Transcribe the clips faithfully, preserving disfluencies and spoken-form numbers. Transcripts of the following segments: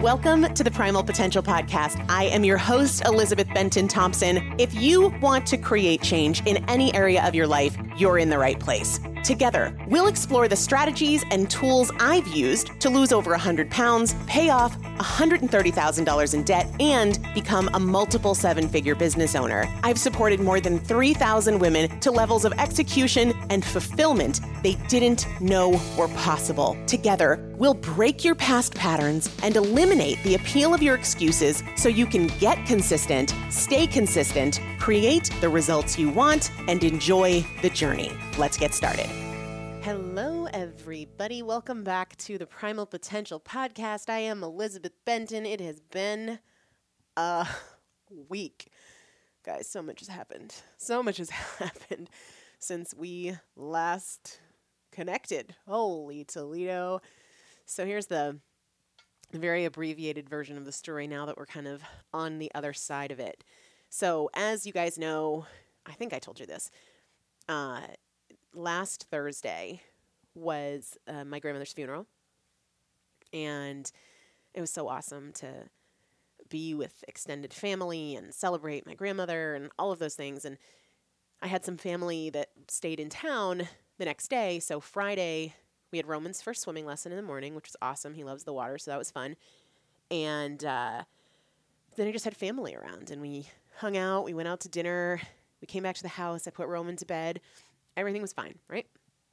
Welcome to the Primal Potential Podcast. I am your host, Elizabeth Benton Thompson. If you want to create change in any area of your life, you're in the right place. Together, we'll explore the strategies and tools I've used to lose over one hundred pounds, pay off one hundred thirty thousand dollars in debt, and become a multiple seven-figure business owner. I've supported more than three thousand women to levels of execution and fulfillment they didn't know were possible. Together, we'll break your past patterns and eliminate the appeal of your excuses so you can get consistent, stay consistent, create the results you want, and enjoy the journey. Let's get started. Hello, everybody. Welcome back to the Primal Potential Podcast. I am Elizabeth Benton. It has been a week. Guys, so much has happened. So much has happened since we last connected. Holy Toledo. So here's the very abbreviated version of the story now that we're kind of on the other side of it. So as you guys know, I think I told you this, uh, last Thursday was uh, my grandmother's funeral, and it was so awesome to be with extended family and celebrate my grandmother and all of those things. And I had some family that stayed in town the next day. So Friday, we had Roman's first swimming lesson in the morning, which was awesome. He loves the water, so that was fun. And uh, then I just had family around, and we hung out. We went out to dinner. We came back to the house. I put Roman to bed. Everything was fine, right?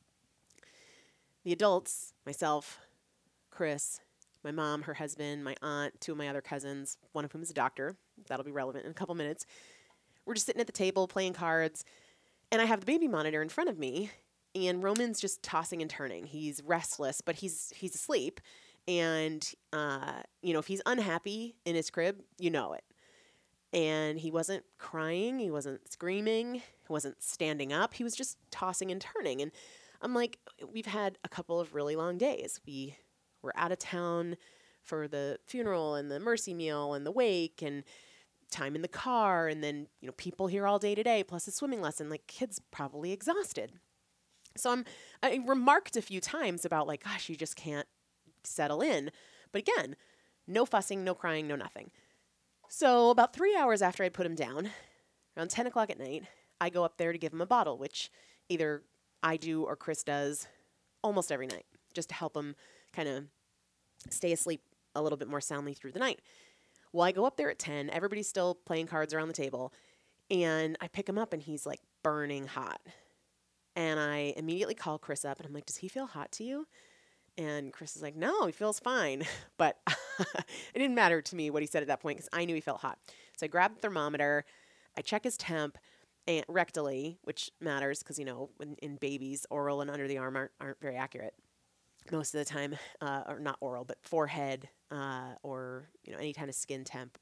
The adults, myself, Chris, my mom, her husband, my aunt, two of my other cousins, one of whom is a doctor. That'll be relevant in a couple minutes. We're just sitting at the table playing cards, and I have the baby monitor in front of me, and Roman's just tossing and turning. He's restless, but he's he's asleep, and uh, you know, if he's unhappy in his crib, you know it. And he wasn't crying, he wasn't screaming, he wasn't standing up. He was just tossing and turning. And I'm like, we've had a couple of really long days. We were out of town for the funeral and the mercy meal and the wake and time in the car. And then, you know, people here all day today, plus a swimming lesson. Like, kid's probably exhausted. So I'm, I remarked a few times about like, gosh, you just can't settle in. But again, no fussing, no crying, no nothing. So about three hours after I put him down, around ten o'clock at night, I go up there to give him a bottle, which either I do or Chris does almost every night, just to help him kind of stay asleep a little bit more soundly through the night. Well, I go up there at ten. Everybody's still playing cards around the table, and I pick him up, and he's like burning hot. And I immediately call Chris up, and I'm like, does he feel hot to you? And Chris is like, no, he feels fine. But it didn't matter to me what he said at that point because I knew he felt hot. So I grab the thermometer, I check his temp and rectally, which matters because, you know, in, in babies, oral and under the arm aren't, aren't very accurate most of the time, uh, or not oral, but forehead uh, or, you know, any kind of skin temp.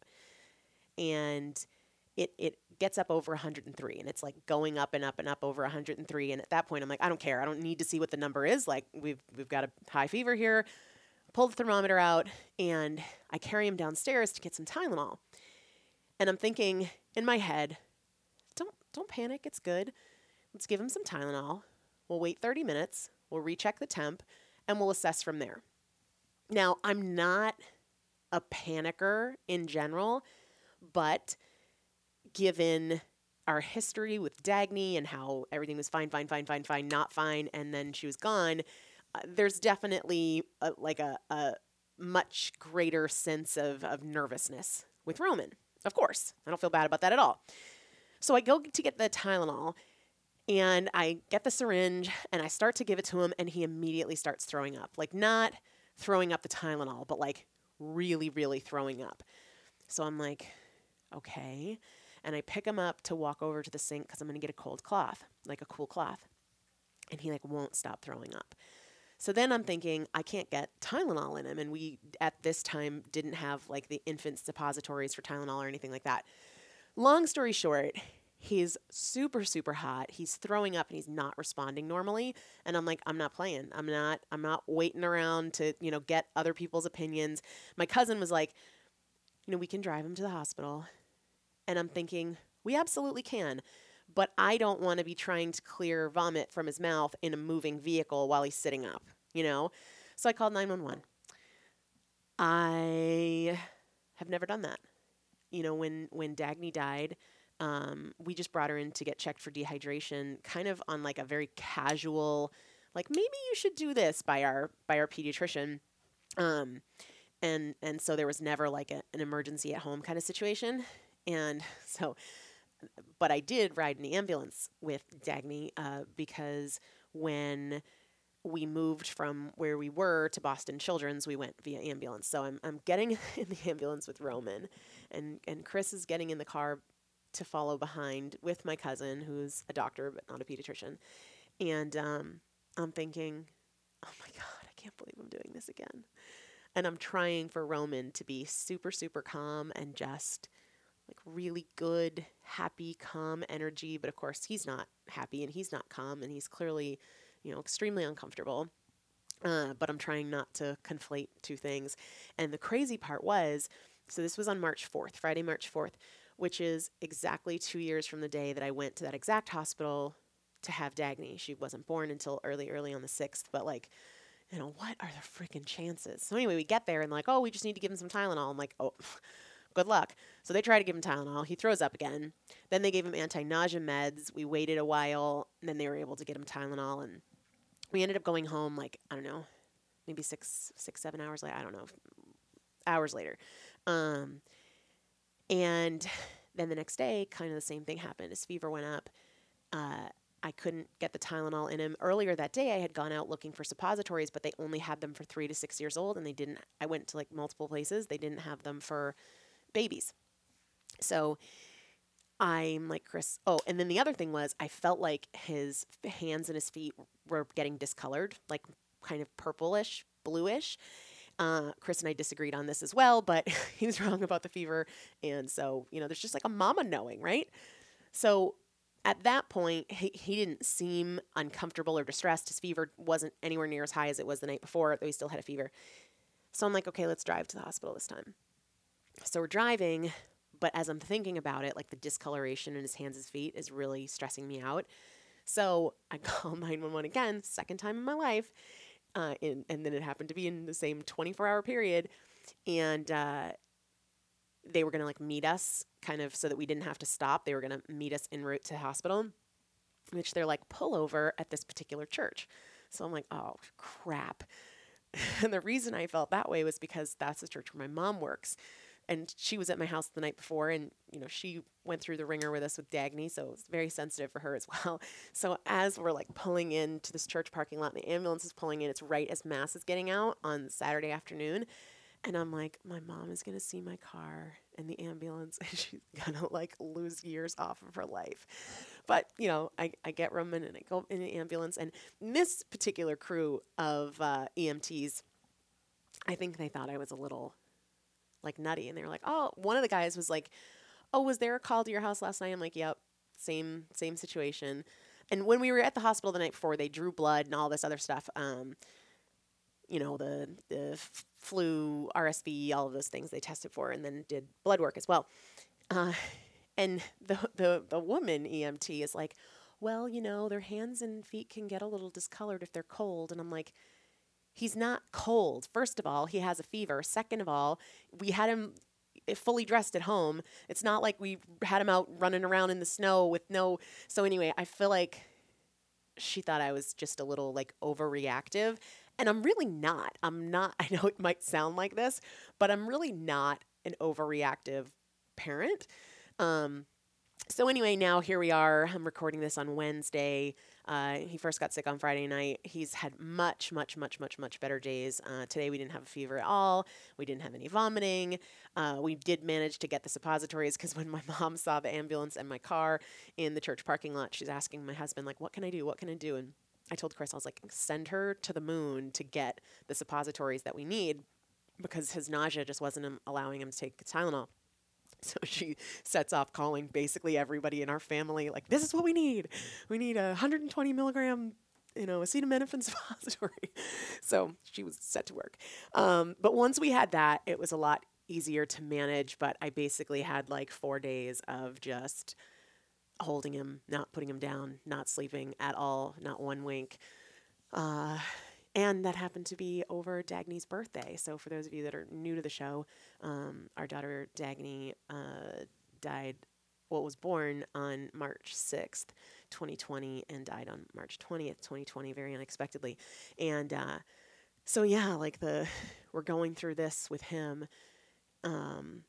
And it it gets up over one hundred three, and it's like going up and up and up over one hundred three. And at that point, I'm like, I don't care. I don't need to see what the number is. Like, we've we've got a high fever here. Pull the thermometer out, and I carry him downstairs to get some Tylenol. And I'm thinking in my head, don't don't panic. It's good. Let's give him some Tylenol. We'll wait thirty minutes. We'll recheck the temp, and we'll assess from there. Now, I'm not a panicker in general, but given our history with Dagny and how everything was fine, fine, fine, fine, fine, not fine, and then she was gone, uh, there's definitely a, like a, a much greater sense of, of nervousness with Roman. Of course, I don't feel bad about that at all. So I go to get the Tylenol, and I get the syringe, and I start to give it to him, and he immediately starts throwing up. Like, not throwing up the Tylenol, but like really, really throwing up. So I'm like, okay. And I pick him up to walk over to the sink because I'm going to get a cold cloth, like a cool cloth. And he like won't stop throwing up. So then I'm thinking, I can't get Tylenol in him. And we, at this time, didn't have like the infant suppositories for Tylenol or anything like that. Long story short, he's super, super hot. He's throwing up and he's not responding normally. And I'm like, I'm not playing. I'm not, I'm not waiting around to, you know, get other people's opinions. My cousin was like, you know, we can drive him to the hospital. And I'm thinking, we absolutely can, but I don't want to be trying to clear vomit from his mouth in a moving vehicle while he's sitting up, you know? So I called nine one one. I have never done that. You know, when, when Dagny died, um, we just brought her in to get checked for dehydration, kind of on like a very casual, like maybe you should do this by our, by our pediatrician. Um, and, and so there was never like a, an emergency at home kind of situation. And so, but I did ride in the ambulance with Dagny, uh, because when we moved from where we were to Boston Children's, we went via ambulance. So I'm I'm getting in the ambulance with Roman, and and Chris is getting in the car to follow behind with my cousin, who's a doctor but not a pediatrician. And um, I'm thinking, oh my God, I can't believe I'm doing this again. And I'm trying for Roman to be super, super calm and just like really good, happy, calm energy. But of course, he's not happy and he's not calm, and he's clearly, you know, extremely uncomfortable. Uh, but I'm trying not to conflate two things. And the crazy part was, so this was on March fourth, Friday, March fourth, which is exactly two years from the day that I went to that exact hospital to have Dagny. She wasn't born until early, early on the sixth, but like, you know, what are the freaking chances? So anyway, we get there and like, oh, we just need to give him some Tylenol. I'm like, oh, good luck. So they try to give him Tylenol. He throws up again. Then they gave him anti-nausea meds. We waited a while, and then they were able to get him Tylenol, and we ended up going home like, I don't know, maybe six, six, seven hours later. I don't know, hours later. Um, and then the next day, kind of the same thing happened. His fever went up. Uh, I couldn't get the Tylenol in him. Earlier that day, I had gone out looking for suppositories, but they only had them for three to six years old, and they didn't, I went to like multiple places. They didn't have them for babies. So I'm like, Chris, oh, and then the other thing was I felt like his hands and his feet were getting discolored, like kind of purplish, bluish. Uh, Chris and I disagreed on this as well, but he was wrong about the fever. And so, you know, there's just like a mama knowing, right? So at that point, he, he didn't seem uncomfortable or distressed. His fever wasn't anywhere near as high as it was the night before, though he still had a fever. So I'm like, okay, let's drive to the hospital this time. So we're driving, but as I'm thinking about it, like the discoloration in his hands and feet is really stressing me out. So I call nine one one again, second time in my life. Uh, in, and then it happened to be in the same twenty-four hour period. And uh, they were going to like meet us kind of so that we didn't have to stop. They were going to meet us en route to the hospital, which they're like, pull over at this particular church. So I'm like, oh, crap. And the reason I felt that way was because that's the church where my mom works. And she was at my house the night before, and, you know, she went through the ringer with us with Dagny, so it's very sensitive for her as well. So as we're, like, pulling into this church parking lot, and the ambulance is pulling in, it's right as Mass is getting out on Saturday afternoon. And I'm like, my mom is going to see my car and the ambulance, and she's going to, like, lose years off of her life. But, you know, I, I get Roman, and I go in the ambulance. And this particular crew of uh, E M Ts, I think they thought I was a little like nutty. And they were like, oh, one of the guys was like, oh, was there a call to your house last night? I'm like, yep, same, same situation. And when we were at the hospital the night before, they drew blood and all this other stuff. Um, you know, the, the flu, R S V, all of those things they tested for, and then did blood work as well. Uh, and the, the, the woman E M T is like, well, you know, their hands and feet can get a little discolored if they're cold. And I'm like, he's not cold. First of all, he has a fever. Second of all, we had him fully dressed at home. It's not like we had him out running around in the snow with no... So anyway, I feel like she thought I was just a little like overreactive. And I'm really not. I'm not. I know it might sound like this, but I'm really not an overreactive parent. Um, So anyway, now here we are. I'm recording this on Wednesday. Uh, he first got sick on Friday night. He's had much, much, much, much, much better days. Uh, today we didn't have a fever at all. We didn't have any vomiting. Uh, we did manage to get the suppositories because when my mom saw the ambulance and my car in the church parking lot, she's asking my husband, like, what can I do? What can I do? And I told Chris, I was like, send her to the moon to get the suppositories that we need because his nausea just wasn't um, allowing him to take Tylenol. So she sets off calling basically everybody in our family, like, this is what we need. We need a one hundred twenty milligram, you know, acetaminophen suppository. So she was set to work. Um, but once we had that, it was a lot easier to manage. But I basically had like four days of just holding him, not putting him down, not sleeping at all, not one wink. Uh, And that happened to be over Dagny's birthday. So for those of you that are new to the show, um, our daughter Dagny uh, died, well, was born on March sixth, twenty twenty, and died on March twentieth, twenty twenty, very unexpectedly. And uh, so, yeah, like the we're going through this with him um,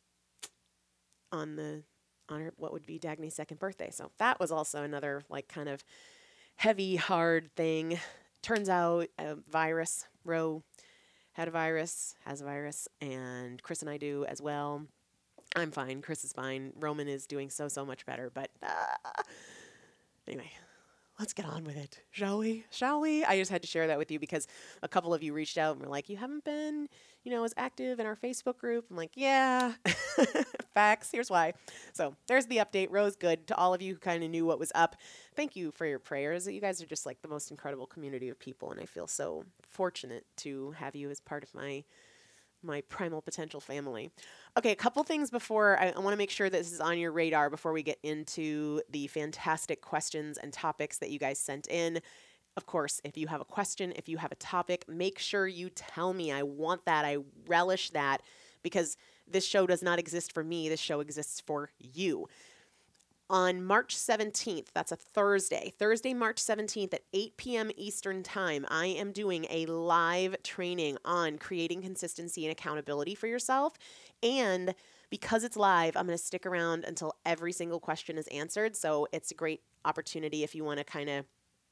on the on her, what would be Dagny's second birthday. So that was also another like kind of heavy, hard thing. Turns out a virus, Ro had a virus, has a virus, and Chris and I do as well. I'm fine. Chris is fine. Roman is doing so, so much better. But uh, anyway, let's get on with it, shall we? Shall we? I just had to share that with you because a couple of you reached out and were like, you haven't been, you know, as active in our Facebook group. I'm like, yeah, facts. Here's why. So there's the update. Rose, good. To all of you who kind of knew what was up, thank you for your prayers. You guys are just like the most incredible community of people, and I feel so fortunate to have you as part of my my Primal Potential family. Okay, a couple things before, I, I want to make sure that this is on your radar before we get into the fantastic questions and topics that you guys sent in. Of course, if you have a question, if you have a topic, make sure you tell me. I want that. I relish that because this show does not exist for me. This show exists for you. On March seventeenth, that's a Thursday, Thursday, March seventeenth at eight p.m. Eastern Time, I am doing a live training on creating consistency and accountability for yourself. And because it's live, I'm going to stick around until every single question is answered. So it's a great opportunity if you want to kind of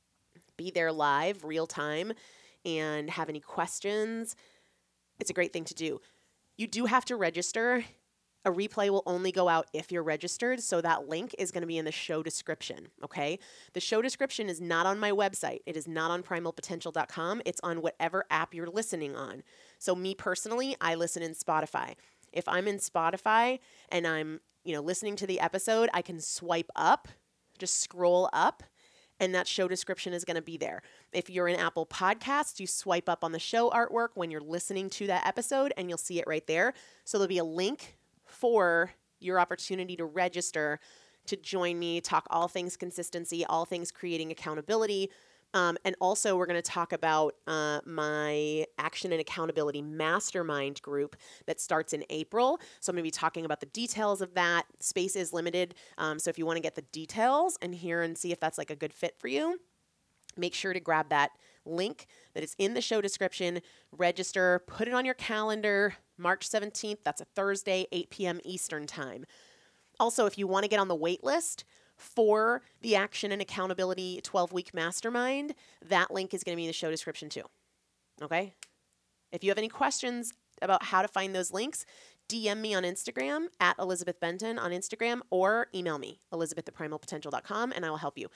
be there live, real time, and have any questions. It's a great thing to do. You do have to register. A replay will only go out if you're registered, so that link is going to be in the show description, okay? The show description is not on my website. It is not on primal potential dot com. It's on whatever app you're listening on. So me personally, I listen in Spotify. If I'm in Spotify and I'm, you know, listening to the episode, I can swipe up, just scroll up, and that show description is going to be there. If you're in Apple Podcasts, you swipe up on the show artwork when you're listening to that episode, and you'll see it right there. So there'll be a link for your opportunity to register to join me, talk all things consistency, all things creating accountability. Um, and also we're going to talk about uh, my action and accountability mastermind group that starts in April. So I'm going to be talking about the details of that. Space is limited. Um, so if you want to get the details and hear and see if that's like a good fit for you, make sure to grab that link that is in the show description, register, put it on your calendar, March seventeenth, that's a Thursday, eight p.m. Eastern Time. Also, if you want to get on the wait list for the Action and Accountability twelve-week Mastermind, that link is going to be in the show description too, okay? If you have any questions about how to find those links, D M me on Instagram, at Elizabeth Benton on Instagram, or email me, elizabeth at primal potential dot com, and I will help you.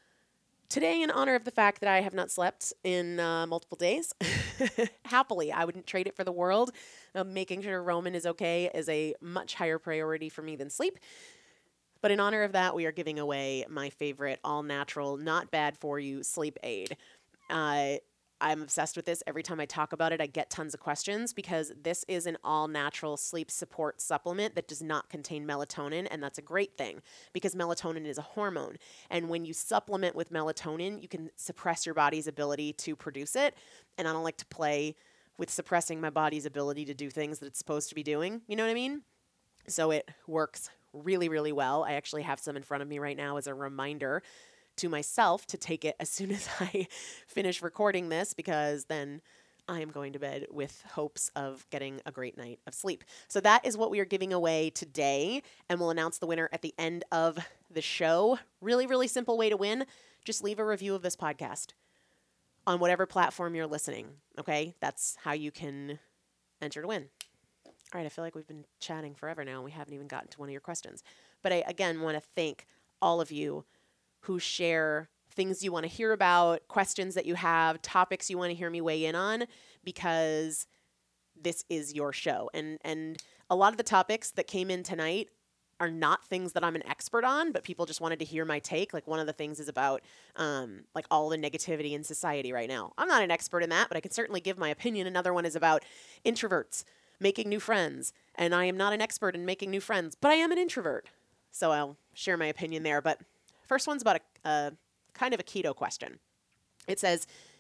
Today, in honor of the fact that I have not slept in uh, multiple days, happily, I wouldn't trade it for the world. Uh, making sure Roman is okay is a much higher priority for me than sleep. But in honor of that, we are giving away my favorite all-natural, not bad for you sleep aid. Uh, I'm obsessed with this. Every time I talk about it, I get tons of questions because this is an all-natural sleep support supplement that does not contain melatonin, and that's a great thing because melatonin is a hormone. And when you supplement with melatonin, you can suppress your body's ability to produce it, and I don't like to play with suppressing my body's ability to do things that it's supposed to be doing. You know what I mean? So it works really, really well. I actually have some in front of me right now as a reminder to myself to take it as soon as I finish recording this, because then I am going to bed with hopes of getting a great night of sleep. So that is what we are giving away today, and we'll announce the winner at the end of the show. Really, really simple way to win. Just leave a review of this podcast on whatever platform you're listening, okay? That's how you can enter to win. All right, I feel like we've been chatting forever now, and we haven't even gotten to one of your questions. But I, again, want to thank all of you who share things you want to hear about, questions that you have, topics you want to hear me weigh in on, because this is your show. And and a lot of the topics that came in tonight are not things that I'm an expert on, but people just wanted to hear my take. Like one of the things is about um, like all the negativity in society right now. I'm not an expert in that, but I can certainly give my opinion. Another one is about introverts making new friends. And I am not an expert in making new friends, but I am an introvert. So I'll share my opinion there. But first one's about a, a kind of a keto question. It says,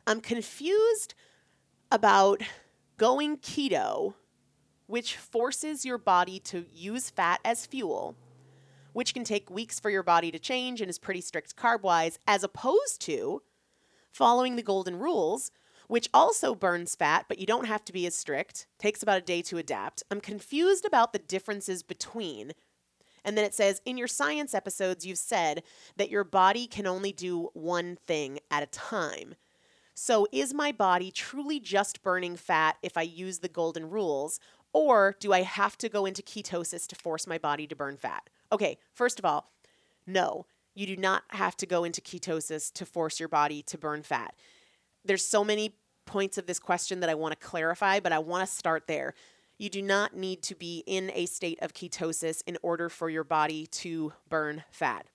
I'm confused about going keto, which forces your body to use fat as fuel, which can take weeks for your body to change and is pretty strict carb-wise, as opposed to following the golden rules, which also burns fat, but you don't have to be as strict, takes about a day to adapt. I'm confused about the differences between. And then it says, in your science episodes, you've said that your body can only do one thing at a time. So is my body truly just burning fat if I use the golden rules, or do I have to go into ketosis to force my body to burn fat? Okay, first of all, no, you do not have to go into ketosis to force your body to burn fat. There's so many points of this question that I want to clarify, but I want to start there. You do not need to be in a state of ketosis in order for your body to burn fat.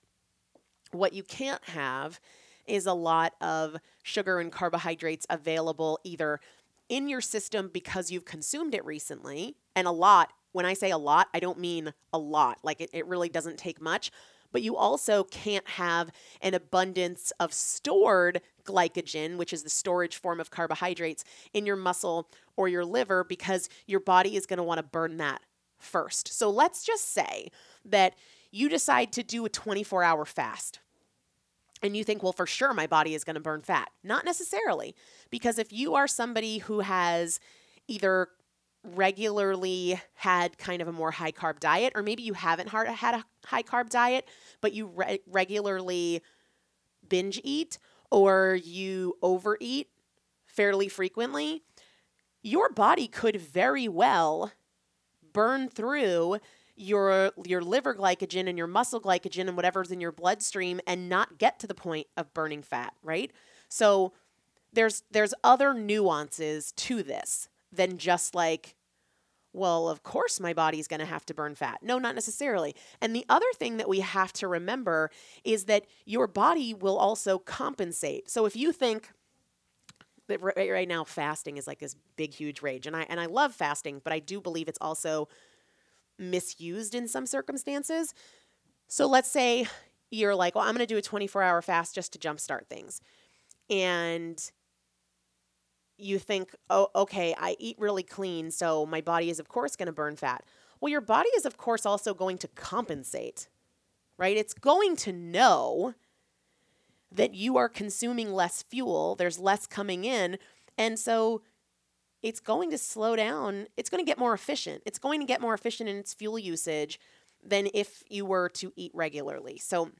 What you can't have is a lot of sugar and carbohydrates available either in your system because you've consumed it recently, and a lot, when I say a lot, I don't mean a lot, like it, it really doesn't take much, but you also can't have an abundance of stored glycogen, which is the storage form of carbohydrates, in your muscle or your liver because your body is going to want to burn that first. So let's just say that you decide to do a twenty-four hour fast. And you think, well, for sure, my body is going to burn fat. Not necessarily, because if you are somebody who has either regularly had kind of a more high carb diet, or maybe you haven't had a high carb diet, but you re- regularly binge eat or you overeat fairly frequently, your body could very well burn through your your liver glycogen and your muscle glycogen and whatever's in your bloodstream and not get to the point of burning fat, right? So there's there's other nuances to this than just like, well, of course my body's going to have to burn fat. No, not necessarily. And the other thing that we have to remember is that your body will also compensate. So if you think that right, right now fasting is like this big, huge rage, and I and I love fasting, but I do believe it's also misused in some circumstances. So let's say you're like, well, I'm going to do a twenty-four hour fast just to jumpstart things. And you think, oh, okay, I eat really clean, so my body is, of course, going to burn fat. Well, your body is, of course, also going to compensate, right? It's going to know that you are consuming less fuel, there's less coming in, and so it's going to slow down. It's going to get more efficient. It's going to get more efficient in its fuel usage than if you were to eat regularly. So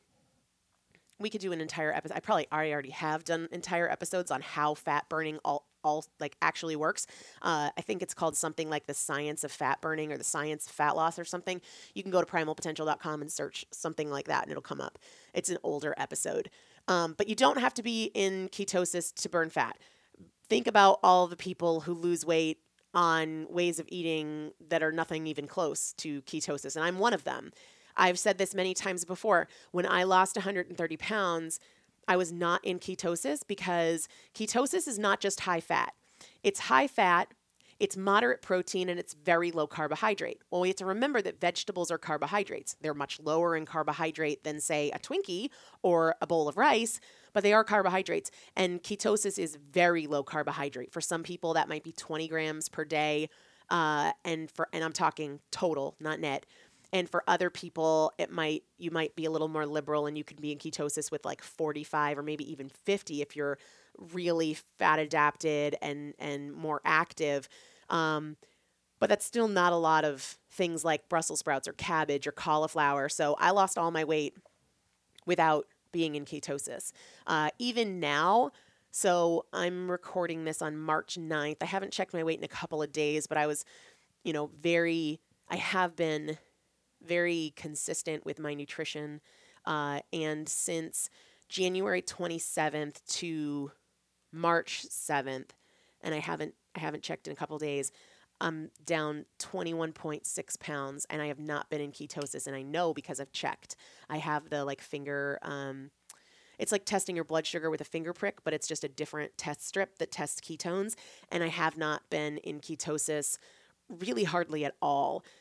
we could do an entire episode. I probably already already have done entire episodes on how fat burning all, all like actually works. Uh, I think it's called something like the science of fat burning or the science of fat loss or something. You can go to primal potential dot com and search something like that and it'll come up. It's an older episode. Um, but you don't have to be in ketosis to burn fat. Think about all the people who lose weight on ways of eating that are nothing even close to ketosis, and I'm one of them. I've said this many times before. When I lost one hundred thirty pounds, I was not in ketosis because ketosis is not just high fat. It's high fat, it's moderate protein, and it's very low carbohydrate. Well, we have to remember that vegetables are carbohydrates. They're much lower in carbohydrate than, say, a Twinkie or a bowl of rice, but they are carbohydrates. And ketosis is very low carbohydrate. For some people, that might be twenty grams per day. Uh, and for and I'm talking total, not net. And for other people, it might you might be a little more liberal and you could be in ketosis with like forty-five or maybe even fifty if you're really fat adapted and, and more active. Um, but that's still not a lot of things like Brussels sprouts or cabbage or cauliflower. So I lost all my weight without being in ketosis. Uh, even now, so I'm recording this on March ninth. I haven't checked my weight in a couple of days, but I was, you know, very, I have been very consistent with my nutrition. Uh, and since January twenty-seventh to March seventh, and I haven't, I haven't checked in a couple of days, I'm down twenty-one point six pounds and I have not been in ketosis. And I know because I've checked. I have the like finger, um, it's like testing your blood sugar with a finger prick, but it's just a different test strip that tests ketones. And I have not been in ketosis really hardly at all.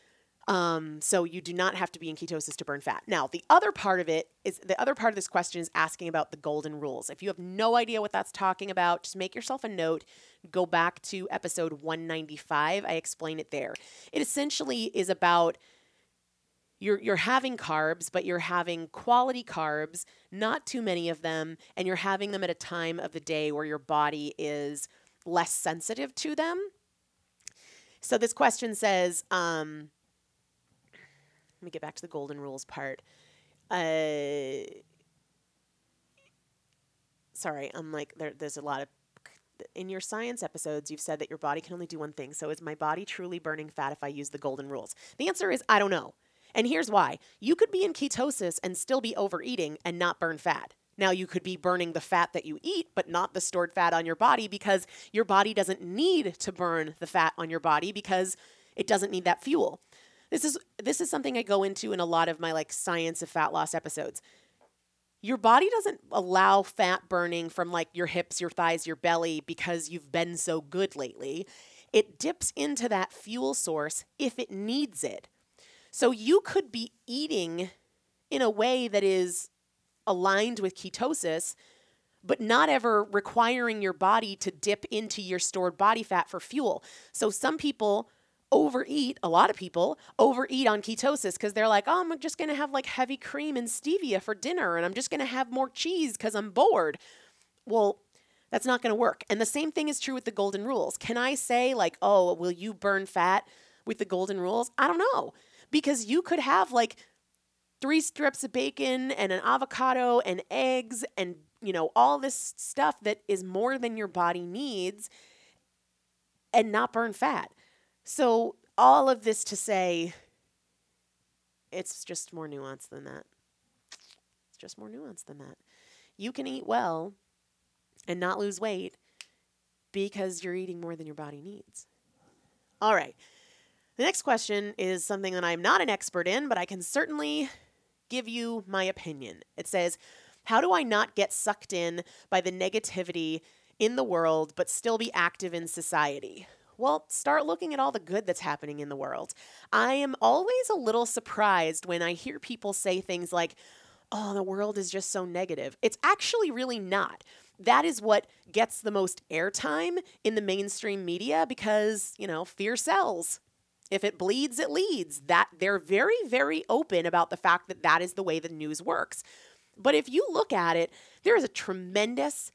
Um, so you do not have to be in ketosis to burn fat. Now, the other part of it is the other part of this question is asking about the golden rules. If you have no idea what that's talking about, just make yourself a note, go back to episode one ninety-five. I explain it there. It essentially is about you're you're having carbs, but you're having quality carbs, not too many of them, and you're having them at a time of the day where your body is less sensitive to them. So this question says, um, let me get back to the golden rules part. Uh, sorry, I'm like, there, there's a lot of, in your science episodes, you've said that your body can only do one thing. So is my body truly burning fat if I use the golden rules? The answer is, I don't know. And here's why. You could be in ketosis and still be overeating and not burn fat. Now, you could be burning the fat that you eat, but not the stored fat on your body because your body doesn't need to burn the fat on your body because it doesn't need that fuel. This is this is something I go into in a lot of my like science of fat loss episodes. Your body doesn't allow fat burning from like your hips, your thighs, your belly because you've been so good lately. It dips into that fuel source if it needs it. So you could be eating in a way that is aligned with ketosis, but not ever requiring your body to dip into your stored body fat for fuel. So some people overeat, a lot of people overeat on ketosis because they're like, oh, I'm just going to have like heavy cream and stevia for dinner and I'm just going to have more cheese because I'm bored. Well, that's not going to work. And the same thing is true with the golden rules. Can I say like, oh, will you burn fat with the golden rules? I don't know. Because you could have like three strips of bacon and an avocado and eggs and, you know, all this stuff that is more than your body needs and not burn fat. So all of this to say, it's just more nuanced than that. It's just more nuanced than that. You can eat well and not lose weight because you're eating more than your body needs. All right. The next question is something that I'm not an expert in, but I can certainly give you my opinion. It says, how do I not get sucked in by the negativity in the world, but still be active in society? Well, start looking at all the good that's happening in the world. I am always a little surprised when I hear people say things like, oh, the world is just so negative. It's actually really not. That is what gets the most airtime in the mainstream media because, you know, fear sells. If it bleeds, it leads. That they're very, very open about the fact that that is the way the news works. But if you look at it, there is a tremendous,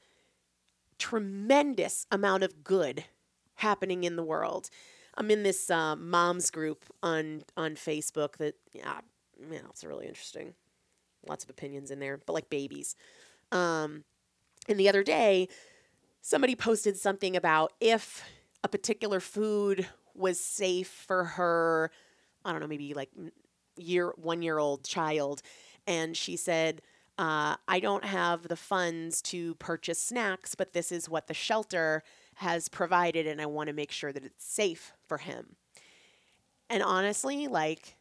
tremendous amount of good happening in the world. I'm in this uh, moms group on on Facebook that, yeah, yeah, it's really interesting. Lots of opinions in there, but like babies. Um, and the other day, somebody posted something about if a particular food was safe for her, I don't know, maybe like year one-year-old child. And she said, uh, I don't have the funds to purchase snacks, but this is what the shelter has provided, and I want to make sure that it's safe for him. And honestly, like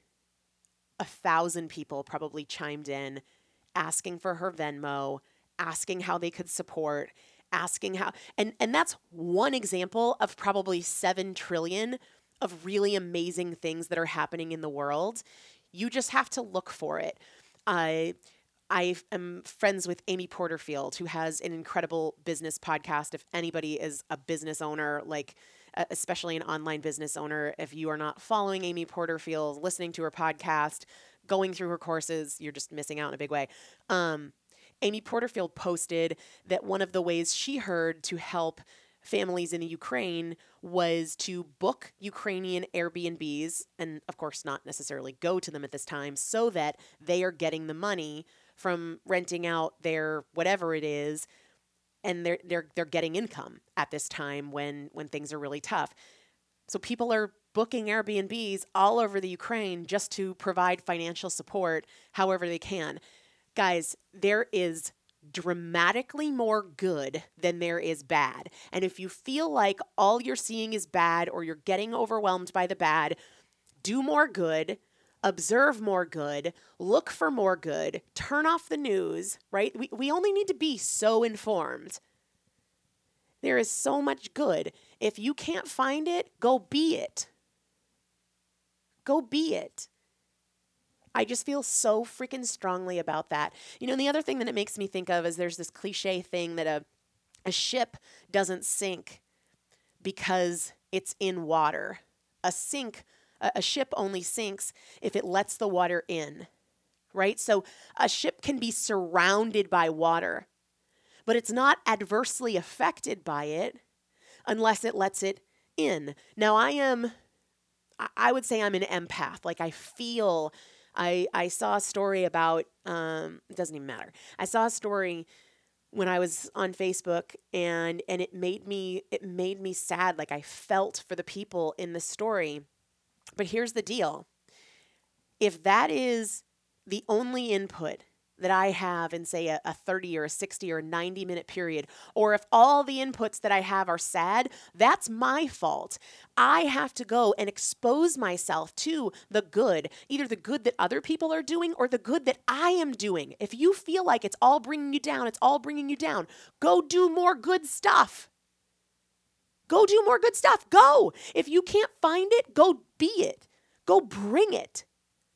a thousand people probably chimed in asking for her Venmo, asking how they could support, asking how, and, and that's one example of probably seven trillion of really amazing things that are happening in the world. You just have to look for it. I, I am friends with Amy Porterfield, who has an incredible business podcast. If anybody is a business owner, like especially an online business owner, if you are not following Amy Porterfield, listening to her podcast, going through her courses, you're just missing out in a big way. Um, Amy Porterfield posted that one of the ways she heard to help families in Ukraine was to book Ukrainian Airbnbs, and of course not necessarily go to them at this time, so that they are getting the money from renting out their whatever it is, and they're they're they're getting income at this time when when things are really tough. So people are booking Airbnbs all over the Ukraine just to provide financial support however they can. Guys, there is dramatically more good than there is bad. And if you feel like all you're seeing is bad or you're getting overwhelmed by the bad, do more good, observe more good, look for more good, turn off the news, right? We, we only need to be so informed. There is so much good. If you can't find it, go be it. Go be it. I just feel so freaking strongly about that. You know, and the other thing that it makes me think of is there's this cliche thing that a, a ship doesn't sink because it's in water. A sink, a, a ship only sinks if it lets the water in, right? So a ship can be surrounded by water, but it's not adversely affected by it unless it lets it in. Now I am, I would say I'm an empath. Like I feel I, I saw a story about, um, it doesn't even matter. I saw a story when I was on Facebook and, and it made me, it made me sad. Like I felt for the people in the story, but here's the deal. If that is the only input that I have in say a, a thirty or a sixty or a ninety minute period, or if all the inputs that I have are sad, that's my fault. I have to go and expose myself to the good, either the good that other people are doing or the good that I am doing. If you feel like it's all bringing you down, it's all bringing you down, go do more good stuff. Go do more good stuff. Go. If you can't find it, go be it. Go bring it.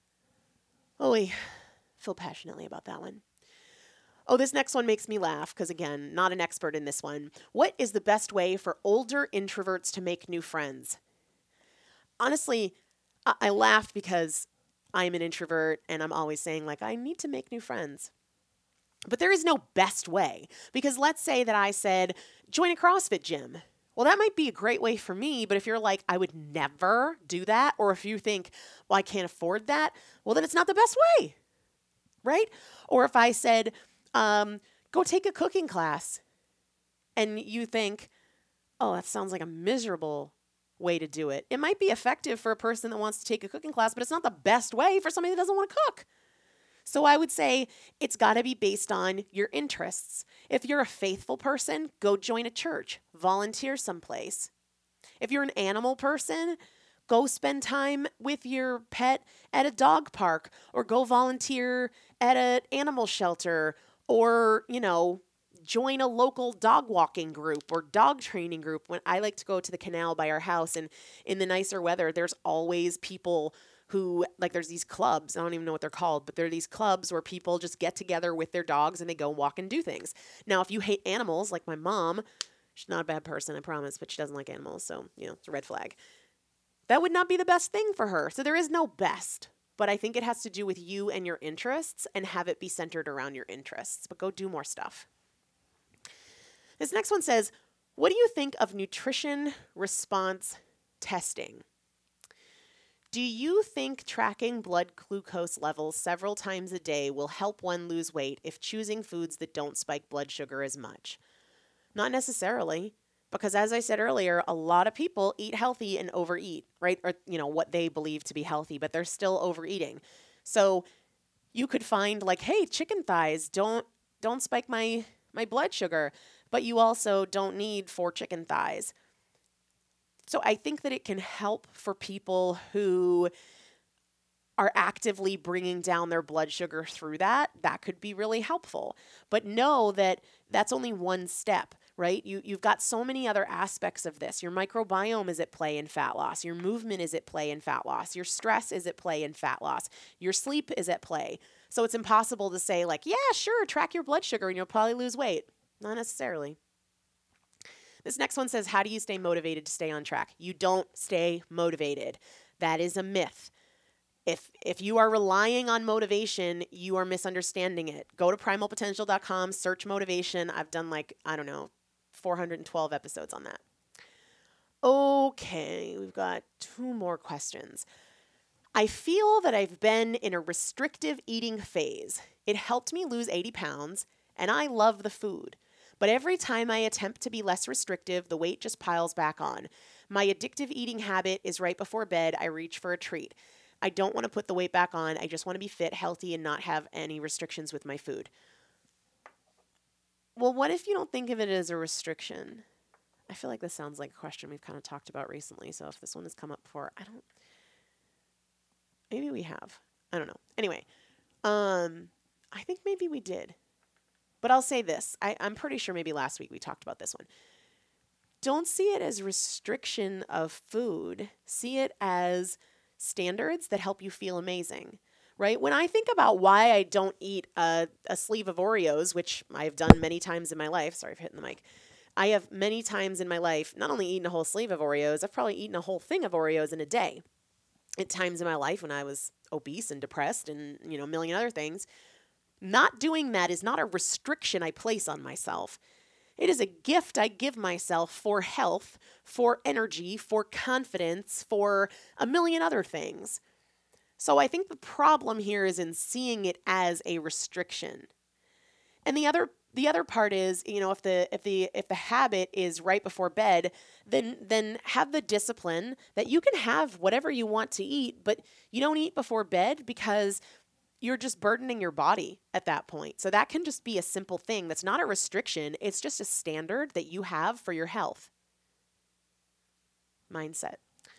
Oh, I feel passionately about that one. Oh, this next one makes me laugh because, again, not an expert in this one. What is the best way for older introverts to make new friends? Honestly, I, I laugh because I'm an introvert and I'm always saying, like, I need to make new friends. But there is no best way because let's say that I said, join a CrossFit gym. Well, that might be a great way for me, but if you're like, I would never do that, or if you think, well, I can't afford that, well, then it's not the best way, right? Or if I said, um, go take a cooking class, and you think, oh, that sounds like a miserable way to do it. It might be effective for a person that wants to take a cooking class, but it's not the best way for somebody that doesn't want to cook. So I would say it's got to be based on your interests. If you're a faithful person, go join a church, volunteer someplace. If you're an animal person, go spend time with your pet at a dog park or go volunteer at an animal shelter or, you know, join a local dog walking group or dog training group. When I like to go to the canal by our house and in the nicer weather, there's always people who, like there's these clubs, I don't even know what they're called, but there are these clubs where people just get together with their dogs and they go walk and do things. Now, if you hate animals, like my mom, she's not a bad person, I promise, but she doesn't like animals, so, you know, it's a red flag. That would not be the best thing for her. So there is no best, but I think it has to do with you and your interests and have it be centered around your interests, but go do more stuff. This next one says, what do you think of nutrition response testing? Do you think tracking blood glucose levels several times a day will help one lose weight if choosing foods that don't spike blood sugar as much? Not necessarily, because as I said earlier, a lot of people eat healthy and overeat, right? Or, you know, what they believe to be healthy, but they're still overeating. So you could find like, hey, chicken thighs don't don't spike my my blood sugar, but you also don't need four chicken thighs. So I think that it can help for people who are actively bringing down their blood sugar through that. That could be really helpful. But know that that's only one step, right? You, you've got so many other aspects of this. Your microbiome is at play in fat loss. Your movement is at play in fat loss. Your stress is at play in fat loss. Your sleep is at play. So it's impossible to say like, yeah, sure, track your blood sugar and you'll probably lose weight. Not necessarily. This next one says, how do you stay motivated to stay on track? You don't stay motivated. That is a myth. If if you are relying on motivation, you are misunderstanding it. Go to primal potential dot com, search motivation. I've done like, I don't know, four hundred twelve episodes on that. Okay, we've got two more questions. I feel that I've been in a restrictive eating phase. It helped me lose eighty pounds, and I love the food. But every time I attempt to be less restrictive, the weight just piles back on. My addictive eating habit is right before bed, I reach for a treat. I don't want to put the weight back on. I just want to be fit, healthy, and not have any restrictions with my food. Well, what if you don't think of it as a restriction? I feel like this sounds like a question we've kind of talked about recently. So if this one has come up before, I don't, maybe we have. I don't know. Anyway, um, I think maybe we did. But I'll say this. I, I'm pretty sure maybe last week we talked about this one. Don't see it as restriction of food. See it as standards that help you feel amazing, right? When I think about why I don't eat a, a sleeve of Oreos, which I've done many times in my life, sorry for hitting the mic, I have many times in my life not only eaten a whole sleeve of Oreos, I've probably eaten a whole thing of Oreos in a day. At times in my life when I was obese and depressed and, you know, a million other things, not doing that is not a restriction I place on myself. It is a gift I give myself for health, for energy, for confidence, for a million other things. So I think the problem here is in seeing it as a restriction. And the other the other part is, you know, if the if the if the habit is right before bed, then then have the discipline that you can have whatever you want to eat, but you don't eat before bed because you're just burdening your body at that point. So that can just be a simple thing. That's not a restriction. It's just a standard that you have for your health. Mindset.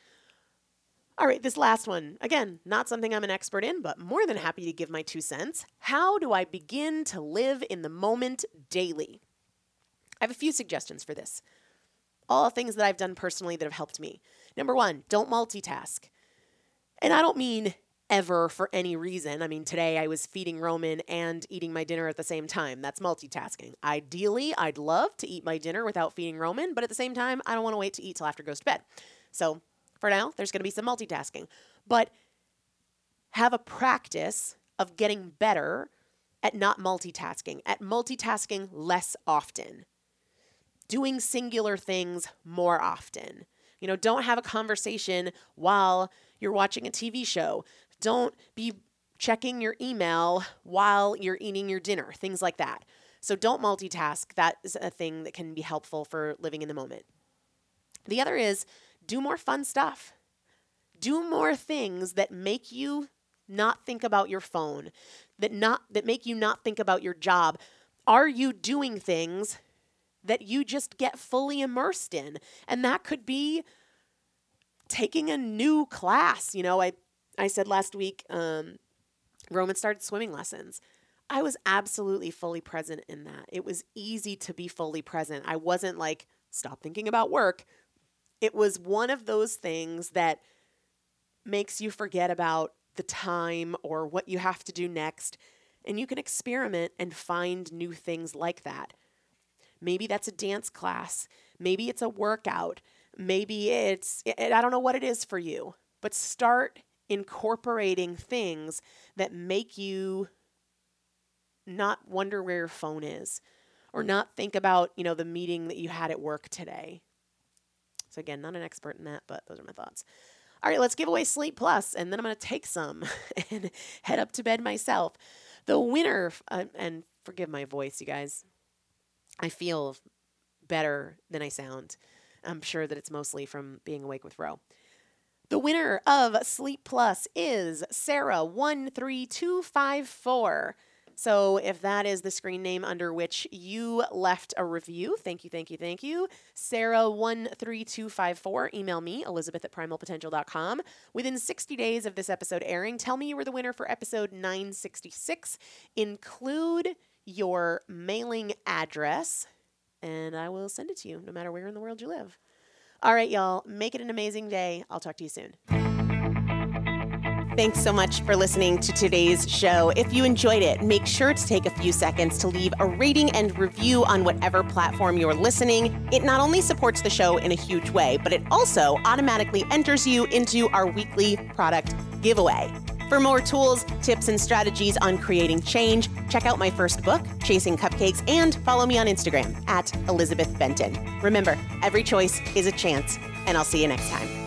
All right, this last one, again, not something I'm an expert in, but more than happy to give my two cents. How do I begin to live in the moment daily? I have a few suggestions for this. All things that I've done personally that have helped me. Number one, don't multitask. And I don't mean ever for any reason. I mean, today I was feeding Roman and eating my dinner at the same time. That's multitasking. Ideally, I'd love to eat my dinner without feeding Roman, but at the same time, I don't want to wait to eat till after he goes to bed. So for now, there's going to be some multitasking. But have a practice of getting better at not multitasking, at multitasking less often, doing singular things more often. You know, don't have a conversation while you're watching a T V show. Don't be checking your email while you're eating your dinner, things like that. So don't multitask. That is a thing that can be helpful for living in the moment. The other is do more fun stuff. Do more things that make you not think about your phone, that not that make you not think about your job. Are you doing things that you just get fully immersed in? And that could be taking a new class. You know, I, I said last week, um, Roman started swimming lessons. I was absolutely fully present in that. It was easy to be fully present. I wasn't like, stop thinking about work. It was one of those things that makes you forget about the time or what you have to do next. And you can experiment and find new things like that. Maybe that's a dance class. Maybe it's a workout. Maybe it's, I don't know what it is for you, but start incorporating things that make you not wonder where your phone is or not think about, you know, the meeting that you had at work today. So again, not an expert in that, but those are my thoughts. All right, let's give away Sleep Plus, and then I'm going to take some and head up to bed myself. The winner, uh, and forgive my voice, you guys. I feel better than I sound. I'm sure that it's mostly from being awake with Ro. The winner of Sleep Plus is Sarah one three two five four. So if that is the screen name under which you left a review, thank you, thank you, thank you. Sarah one three two five four, email me, Elizabeth at primal potential dot com. Within sixty days of this episode airing, tell me you were the winner for episode nine sixty-six. Include your mailing address, and I will send it to you no matter where in the world you live. All right, y'all, make it an amazing day. I'll talk to you soon. Thanks so much for listening to today's show. If you enjoyed it, make sure to take a few seconds to leave a rating and review on whatever platform you're listening. It not only supports the show in a huge way, but it also automatically enters you into our weekly product giveaway. For more tools, tips, and strategies on creating change, check out my first book, Chasing Cupcakes, and follow me on Instagram at Elizabeth Benton. Remember, every choice is a chance, and I'll see you next time.